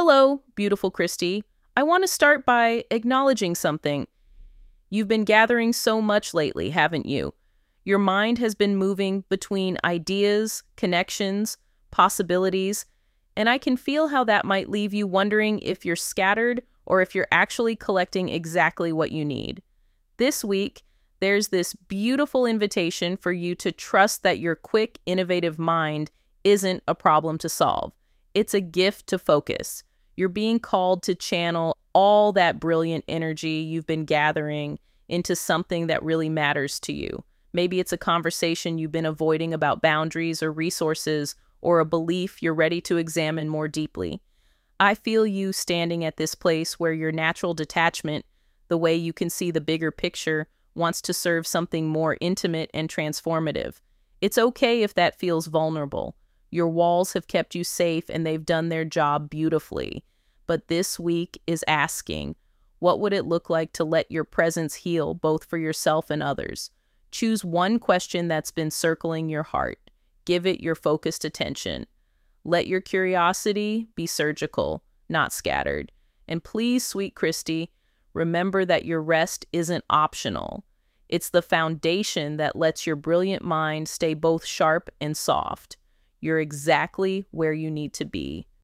Hello, beautiful Christy. I want to start by acknowledging something. You've been gathering so much lately, haven't you? Your mind has been moving between ideas, connections, possibilities, and I can feel how that might leave you wondering if you're scattered or if you're actually collecting exactly what you need. This week, there's this beautiful invitation for you to trust that your quick, innovative mind isn't a problem to solve. It's a gift to focus. You're being called to channel all that brilliant energy you've been gathering into something that really matters to you. Maybe it's a conversation you've been avoiding about boundaries or resources, or a belief you're ready to examine more deeply. I feel you standing at this place where your natural detachment, the way you can see the bigger picture, wants to serve something more intimate and transformative. It's okay if that feels vulnerable. Your walls have kept you safe and they've done their job beautifully. But this week is asking, what would it look like to let your presence heal both for yourself and others? Choose one question that's been circling your heart. Give it your focused attention. Let your curiosity be surgical, not scattered. And please, sweet Christy, remember that your rest isn't optional. It's the foundation that lets your brilliant mind stay both sharp and soft. You're exactly where you need to be.